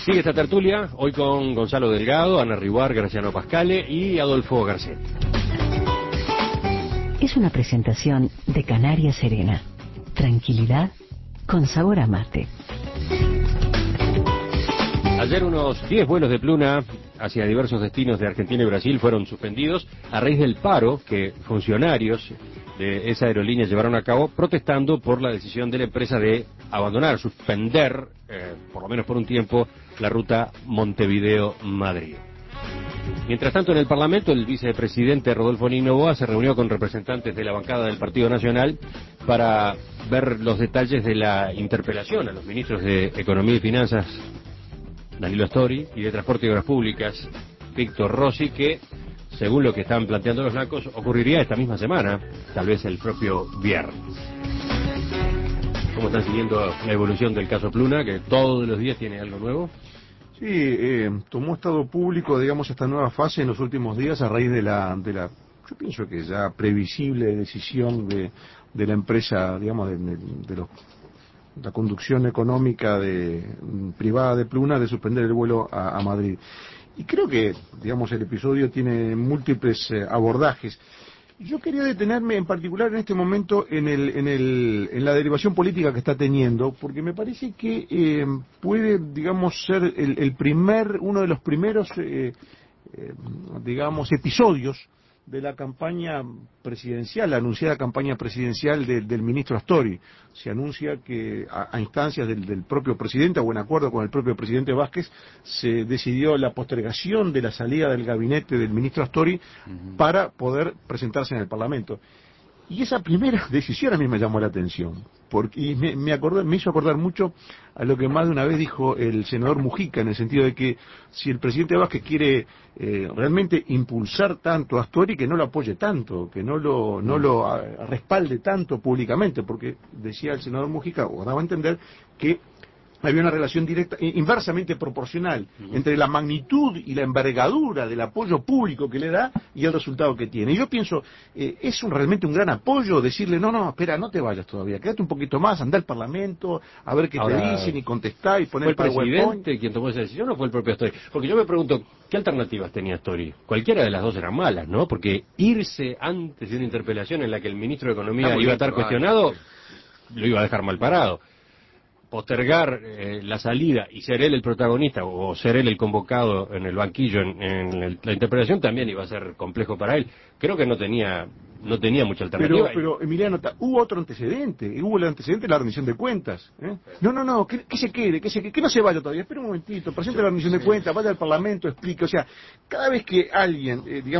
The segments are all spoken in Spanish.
Sigue esta tertulia, hoy con Gonzalo Delgado, Ana Ribuar, Graciano Pascale y Adolfo Garcet. Es una presentación de Canarias Serena. Tranquilidad con sabor a mate. Ayer unos 10 vuelos de Pluna hacia diversos destinos de Argentina y Brasil fueron suspendidos a raíz del paro que funcionarios de esa aerolínea llevaron a cabo protestando por la decisión de la empresa de abandonar, suspender, por lo menos por un tiempo, la ruta Montevideo-Madrid. Mientras tanto, en el Parlamento, el vicepresidente Rodolfo Noboa se reunió con representantes de la bancada del Partido Nacional para ver los detalles de la interpelación a los ministros de Economía y Finanzas, Danilo Astori, y de Transporte y Obras Públicas, Víctor Rossi, que, según lo que están planteando los blancos, ocurriría esta misma semana, tal vez el propio viernes. ¿Cómo están siguiendo la evolución del caso Pluna, que todos los días tiene algo nuevo? Sí, tomó estado público, digamos, esta nueva fase en los últimos días a raíz de la yo pienso que ya previsible decisión de la empresa, digamos, la conducción económica privada de Pluna de suspender el vuelo a Madrid. Y creo que, digamos, el episodio tiene múltiples abordajes. Yo quería detenerme en particular en este momento en la derivación política que está teniendo, porque me parece que puede, digamos, ser uno de los primeros, digamos, episodios de la campaña presidencial, la anunciada campaña presidencial del ministro Astori. Se anuncia que a instancias del propio presidente, o en acuerdo con el propio presidente Vázquez, se decidió la postergación de la salida del gabinete del ministro Astori para poder presentarse en el Parlamento. Y esa primera decisión a mí me llamó la atención, porque me hizo acordar mucho a lo que más de una vez dijo el senador Mujica, en el sentido de que si el presidente Vázquez quiere realmente impulsar tanto a Astori, que no lo apoye tanto, que no lo respalde tanto públicamente, porque decía el senador Mujica, o daba a entender que había una relación directa, inversamente proporcional, entre la magnitud y la envergadura del apoyo público que le da y el resultado que tiene. Y yo pienso, es realmente un gran apoyo decirle, no, espera, no te vayas todavía, quédate un poquito más, anda al Parlamento, a ver qué te dicen, y contestar, y poner ¿Fue el presidente quien tomó esa decisión o fue el propio Astori? Porque yo me pregunto, ¿qué alternativas tenía Astori? Cualquiera de las dos eran malas, ¿no? Porque irse antes de una interpelación en la que el ministro de Economía iba a estar cuestionado, lo iba a dejar mal parado. Postergar la salida y ser él el protagonista o ser él el convocado en el banquillo en la interpretación también iba a ser complejo para él. Creo que no tenía mucha alternativa. Pero Emiliano, hubo otro antecedente, hubo el antecedente de la rendición de cuentas. No, que se quede, que no se vaya todavía, espera un momentito, presente la rendición de cuentas, vaya al Parlamento, explique. O sea, cada vez que alguien,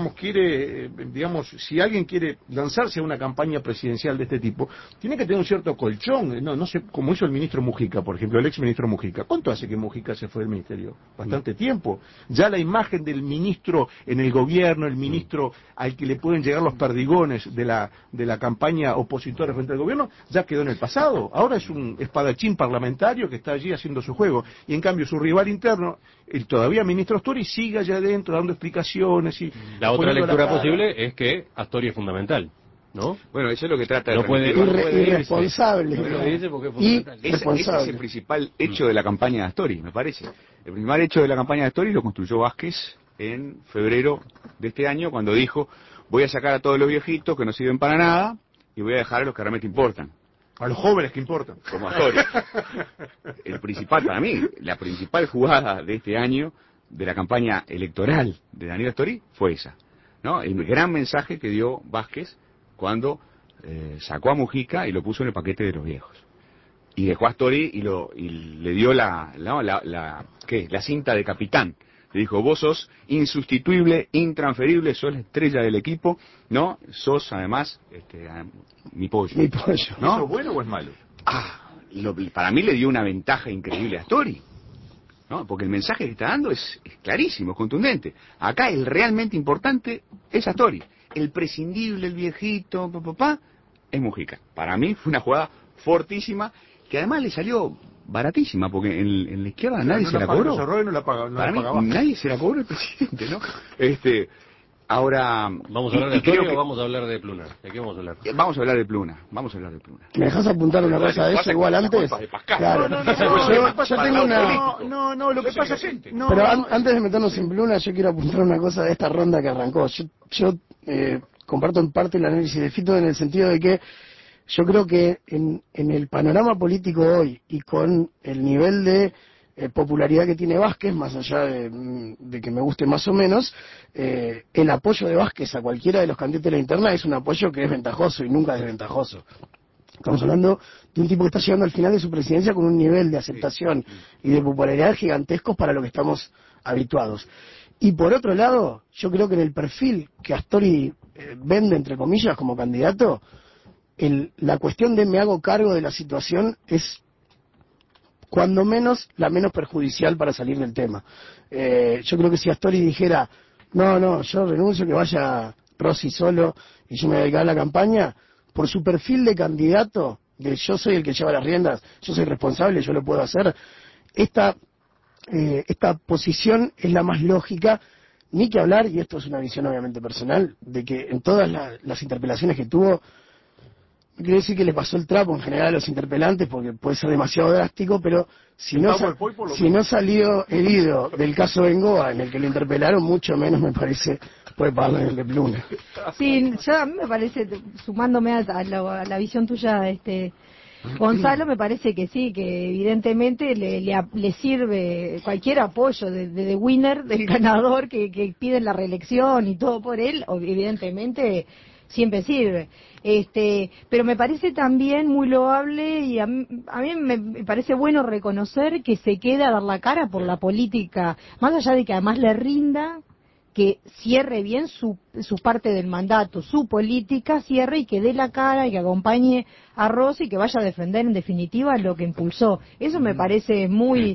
si alguien quiere lanzarse a una campaña presidencial de este tipo, tiene que tener un cierto colchón, no sé, como hizo el ministro Mujica, por ejemplo, el ex ministro Mujica. ¿Cuánto hace que Mujica se fue del ministerio? Bastante tiempo. Ya la imagen del ministro en el gobierno, el ministro al que le pueden llegar los perdigones de la campaña opositora frente al gobierno, ya quedó en el pasado. Ahora es un espadachín parlamentario que está allí haciendo su juego. Y en cambio su rival interno, el todavía ministro Astori, sigue allá adentro dando explicaciones. Y la otra lectura posible es que Astori es fundamental, ¿no? Bueno, eso es lo que trata de irresponsable. Ese es el principal hecho de la campaña de Astori, me parece. El principal hecho de la campaña de Astori lo construyó Vázquez en febrero de este año, cuando dijo: voy a sacar a todos los viejitos que no sirven para nada y voy a dejar a los que realmente importan. A los jóvenes que importan. Como Astori. Para mí, la principal jugada de este año, de la campaña electoral de Danilo Astori, fue esa, ¿no? El gran mensaje que dio Vázquez cuando sacó a Mujica y lo puso en el paquete de los viejos. Y dejó a Astori y le dio la cinta de capitán. Le dijo: vos sos insustituible, intransferible, sos la estrella del equipo, ¿no? Sos además mi pollo. ¿No? ¿Es bueno o es malo? Para mí le dio una ventaja increíble a Astori, ¿no? Porque el mensaje que está dando es clarísimo, es contundente. Acá el realmente importante es Astori. El prescindible, el viejito, es Mujica. Para mí fue una jugada fortísima, que además le salió baratísima, porque en la izquierda nadie se la cobró. Para mí nadie se la cobró el presidente, ¿no? Ahora, ¿Vamos a hablar de Astori o vamos a hablar de Pluna? ¿De qué vamos a hablar? Vamos a hablar de Pluna. ¿Me dejas apuntar una cosa de eso igual antes? Claro. Yo tengo una... No, lo que pasa es que... Pero antes de meternos en Pluna, yo quiero apuntar una cosa de esta ronda que arrancó. Yo comparto en parte el análisis de Fito en el sentido de que yo creo que en el panorama político hoy y con el nivel de popularidad que tiene Vázquez, más allá de que me guste más o menos, el apoyo de Vázquez a cualquiera de los candidatos de la interna es un apoyo que es ventajoso y nunca desventajoso. Estamos hablando de un tipo que está llegando al final de su presidencia con un nivel de aceptación y de popularidad gigantescos para lo que estamos habituados. Y por otro lado, yo creo que en el perfil que Astori vende, entre comillas, como candidato, la cuestión de me hago cargo de la situación es cuando menos la menos perjudicial para salir del tema. Yo creo que si Astori dijera, no, yo renuncio, que vaya Rossi solo y yo me voy a dedicar a la campaña, por su perfil de candidato, de yo soy el que lleva las riendas, yo soy responsable, yo lo puedo hacer, esta posición es la más lógica, ni que hablar, y esto es una visión obviamente personal, de que en todas las interpelaciones que tuvo, no quiero decir que le pasó el trapo en general a los interpelantes porque puede ser demasiado drástico, pero si no salió herido del caso Bengoa en el que lo interpelaron, mucho menos me parece puede pagar en el de Pluna. Sí, a mí me parece, sumándome a la visión tuya, Gonzalo, me parece que sí, que evidentemente le sirve cualquier apoyo de winner, del ganador que piden la reelección y todo por él, evidentemente siempre sirve. Pero me parece también muy loable y a mí me parece bueno reconocer que se queda a dar la cara por la política, más allá de que además le rinda, que cierre bien su parte del mandato, su política, cierre y que dé la cara y que acompañe a Rossi y que vaya a defender en definitiva lo que impulsó. Eso me parece muy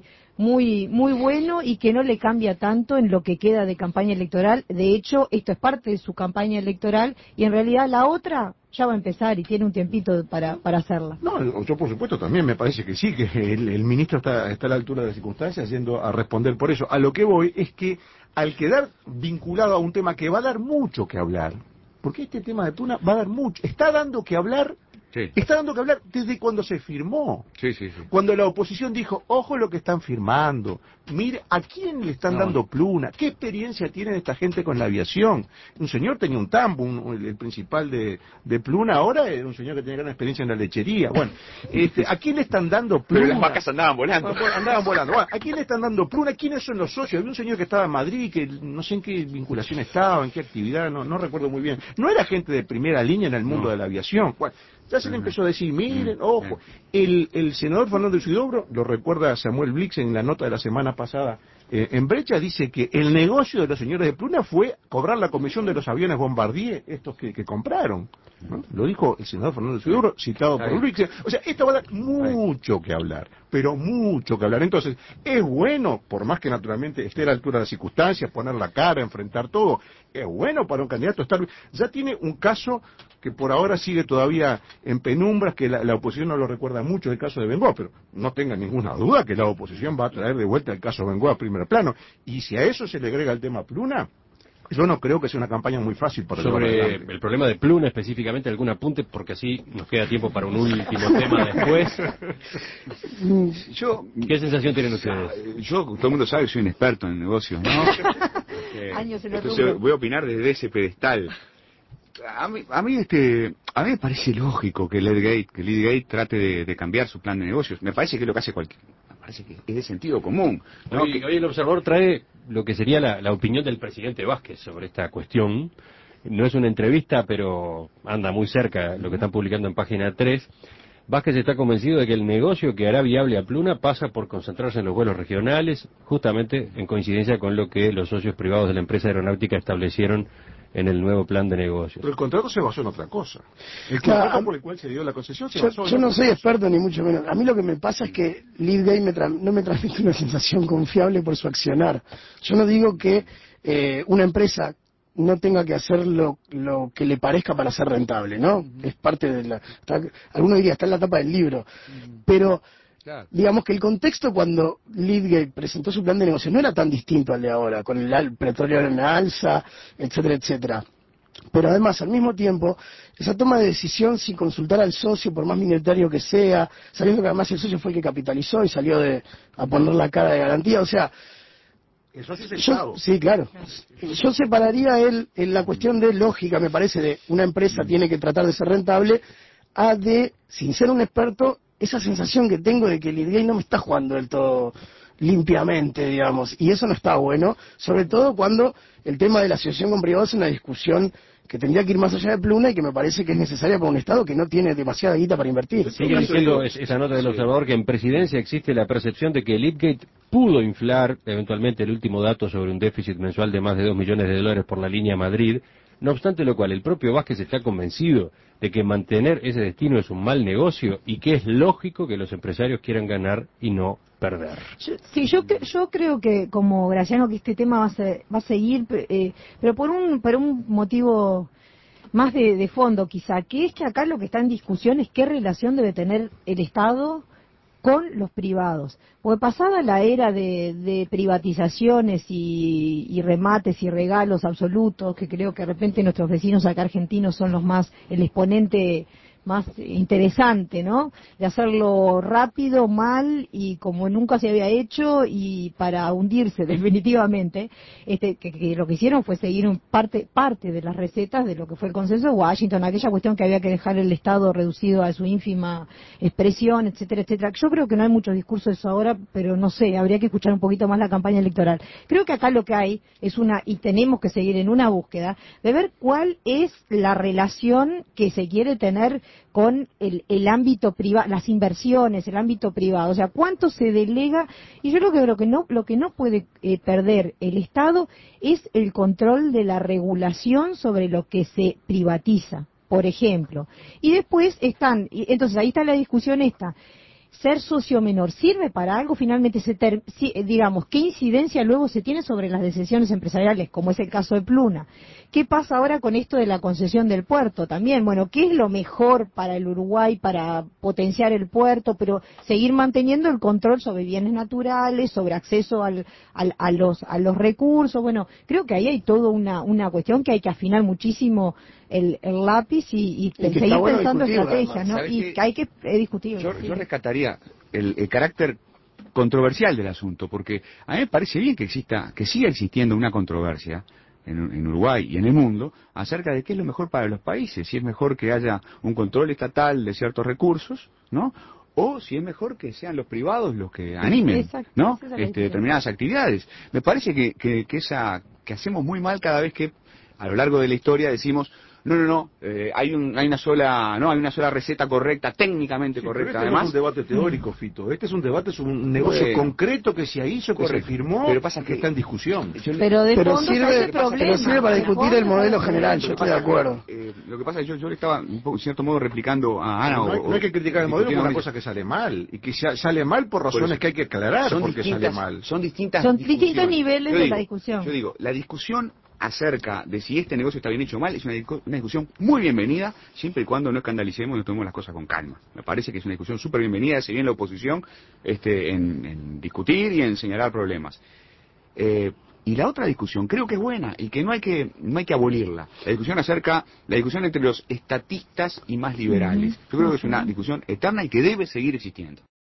bueno y que no le cambia tanto en lo que queda de campaña electoral. De hecho, esto es parte de su campaña electoral y en realidad la otra ya va a empezar y tiene un tiempito para hacerla. No, yo por supuesto también me parece que sí, que el ministro está a la altura de las circunstancias yendo a responder por eso. A lo que voy es que al quedar vinculado a un tema que va a dar mucho que hablar, porque este tema de Pluna va a dar mucho, está dando que hablar. Sí. Está dando que hablar desde cuando se firmó. Sí. Cuando la oposición dijo, ojo lo que están firmando, mire, ¿a quién le están dando Pluna? ¿Qué experiencia tiene esta gente con la aviación? Un señor tenía un tambo, el principal de Pluna ahora era un señor que tenía gran experiencia en la lechería. Bueno, ¿a quién le están dando Pluna? Pero las vacas andaban volando. Bueno, ¿a quién le están dando Pluna? ¿Quiénes son los socios? Había un señor que estaba en Madrid, que no sé en qué vinculación estaba, en qué actividad, no recuerdo muy bien. No era gente de primera línea en el mundo de la aviación. Bueno, ya se le empezó a decir, miren, ojo, el senador Fernando Isidoro, lo recuerda Samuel Blix en la nota de la semana pasada en Brecha, dice que el negocio de los señores de Pluna fue cobrar la comisión de los aviones Bombardier, estos que compraron, ¿no? Lo dijo el senador Fernando Isidoro, citado por Blix. O sea, esto va a dar mucho que hablar, pero mucho que hablar. Entonces, es bueno, por más que naturalmente esté a la altura de las circunstancias, poner la cara, enfrentar todo, es bueno para un candidato estar... Ya tiene un caso que por ahora sigue todavía en penumbras, que la oposición no lo recuerda mucho, el caso de Bengoa, pero no tengan ninguna duda que la oposición va a traer de vuelta el caso Bengoa a primer plano. Y si a eso se le agrega el tema Pluna, yo no creo que sea una campaña muy fácil para sobre el problema de Pluna específicamente, algún apunte, porque así nos queda tiempo para un último tema después. ¿Qué sensación tienen ustedes? Yo, todo el mundo sabe que soy un experto en negocios, ¿no? Entonces voy a opinar desde ese pedestal. A mí me parece lógico que Litigate trate de cambiar su plan de negocios. Me parece que es lo que hace me parece que es de sentido común, ¿no? Hoy el Observador trae lo que sería la opinión del presidente Vázquez sobre esta cuestión. No es una entrevista, pero anda muy cerca lo que están publicando en página 3. Vázquez está convencido de que el negocio que hará viable a Pluna pasa por concentrarse en los vuelos regionales, justamente en coincidencia con lo que los socios privados de la empresa aeronáutica establecieron en el nuevo plan de negocios. Pero el contrato se basó en otra cosa. El contrato por el cual se dio la concesión se basó en yo no soy experto ni mucho menos. A mí lo que me pasa es que Leadgate no me transmite una sensación confiable por su accionar. Yo no digo que una empresa no tenga que hacer lo que le parezca para ser rentable, ¿no? Es parte de alguno diría, está en la tapa del libro. Pero Claro. Digamos que el contexto cuando Lidgate presentó su plan de negocio no era tan distinto al de ahora, con el petróleo en alza, etcétera, etcétera. Pero además, al mismo tiempo, esa toma de decisión sin consultar al socio, por más minoritario que sea, sabiendo que además el socio fue el que capitalizó y salió a poner la cara de garantía, o sea, El socio es el Estado. sí, claro. Yo separaría en la cuestión de lógica, me parece, de una empresa tiene que tratar de ser rentable, a de, sin ser un experto, esa sensación que tengo de que el Lidgate no me está jugando del todo limpiamente, digamos, y eso no está bueno, sobre todo cuando el tema de la asociación con privados es una discusión que tendría que ir más allá de Pluna y que me parece que es necesaria para un Estado que no tiene demasiada guita para invertir. Sigue diciendo esa nota del observador que en presidencia existe la percepción de que Lidgate pudo inflar eventualmente el último dato sobre un déficit mensual de más de $2 millones por la línea Madrid. No obstante lo cual, el propio Vázquez está convencido de que mantener ese destino es un mal negocio y que es lógico que los empresarios quieran ganar y no perder. Yo creo que, como Graciano, que este tema va a seguir, pero por un motivo más de fondo quizá, que es que acá lo que está en discusión es qué relación debe tener el Estado con los privados. Porque pasada la era de privatizaciones y remates y regalos absolutos, que creo que de repente nuestros vecinos acá argentinos son el exponente más interesante, ¿no? De hacerlo rápido, mal y como nunca se había hecho y para hundirse definitivamente. Que lo que hicieron fue seguir parte de las recetas de lo que fue el consenso de Washington, aquella cuestión que había que dejar el Estado reducido a su ínfima expresión, etcétera, etcétera. Yo creo que no hay mucho discurso de eso ahora, pero no sé, habría que escuchar un poquito más la campaña electoral. Creo que acá lo que hay es y tenemos que seguir en una búsqueda de ver cuál es la relación que se quiere tener con el ámbito privado, las inversiones, el ámbito privado, o sea, cuánto se delega, y yo creo que lo que no puede perder el Estado es el control de la regulación sobre lo que se privatiza, por ejemplo. Y después entonces ahí está la discusión esta. ¿Ser socio menor sirve para algo? Finalmente, digamos, ¿qué incidencia luego se tiene sobre las decisiones empresariales, como es el caso de Pluna? ¿Qué pasa ahora con esto de la concesión del puerto también? Bueno, ¿qué es lo mejor para el Uruguay para potenciar el puerto, pero seguir manteniendo el control sobre bienes naturales, sobre acceso a los recursos? Bueno, creo que ahí hay toda una cuestión que hay que afinar muchísimo el lápiz y seguir pensando estrategias, ¿no? Y que hay que discutir. Yo rescataría el carácter controversial del asunto, porque a mí me parece bien que siga existiendo una controversia en Uruguay y en el mundo acerca de qué es lo mejor para los países, si es mejor que haya un control estatal de ciertos recursos, ¿no? O si es mejor que sean los privados los que animen, exacto, ¿no? Es Determinadas actividades. Me parece que hacemos muy mal cada vez que a lo largo de la historia decimos no, hay una sola receta correcta, técnicamente correcta, pero además. No es un debate teórico, Fito. Este es un debate sobre un negocio concreto que se hizo, que se firmó, pero pasa que está en discusión. Pero de fondo sirve para discutir el modelo general, yo estoy de acuerdo. Lo que pasa es que yo le estaba, en cierto modo, replicando a Ana. No hay que criticar el modelo por una cosa que sale mal, y que sale mal por razones que hay que aclarar porque sale mal. Son distintos niveles de la discusión. Yo digo, la discusión acerca de si este negocio está bien hecho o mal es una discusión muy bienvenida, siempre y cuando no escandalicemos y nos tomemos las cosas con calma. Me parece que es una discusión súper bienvenida, hace bien la oposición en discutir y en señalar problemas. Y la otra discusión creo que es buena y que no hay que abolirla. La discusión entre los estatistas y más liberales. Yo creo que es una discusión eterna y que debe seguir existiendo.